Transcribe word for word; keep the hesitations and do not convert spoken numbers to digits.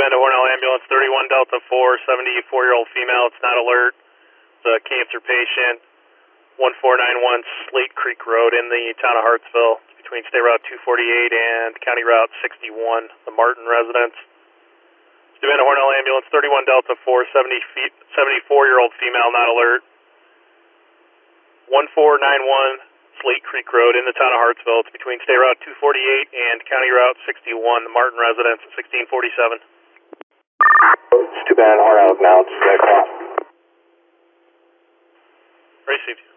Bend to Hornell Ambulance, thirty-one Delta four, seventy-four-year-old female. It's not alert. It's a cancer patient. one four nine one Slate Creek Road in the town of Hartsville. It's between State Route two forty-eight and County Route sixty-one, the Martin residence. It's Bend to Hornell Ambulance, thirty-one Delta four, seventy-four-year-old female, not alert. one four nine one Slate Creek Road in the town of Hartsville. It's between State Route two forty-eight and County Route sixty-one, the Martin residence, sixteen forty-seven. It's too bad Hornell now. It's uh, Received.